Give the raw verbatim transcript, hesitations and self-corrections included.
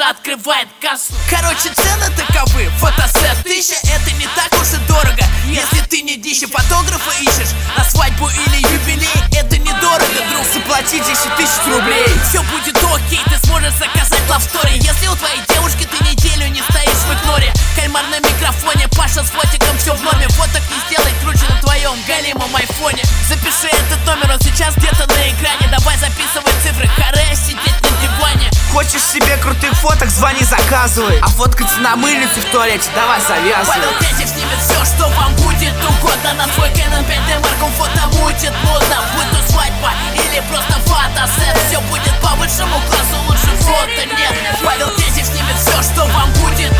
Саша открывает кассу. Короче, цены таковы. Фотосет тысяча, это не так уж и дорого. Если ты не дичи фотографа ищешь на свадьбу или юбилей, это недорого, друг. Заплати десять тысяч рублей, все будет окей, ты сможешь заказать лавстори. Если у твоей девушки ты неделю не стоишь в игноре. Кальмар на микрофоне, Паша с фотиком, все в норме. Фоток не сделай круче на твоем голимом айфоне. Запиши этот номер, он сейчас где-то на экране. Давай записывай цифры, харе сидеть на диване. Хочешь себе крутых фоток, звони, заказывай. А фоткаться на мыльнице в туалете, давай завязывай. Павел Третьев снимет все, что вам будет угодно. На свой Canon пять дэ Mark он фото мутит модно. Будь то свадьба или просто фотосет, все будет по высшему классу, лучше фото нет. Павел Третьев снимет все, что вам будет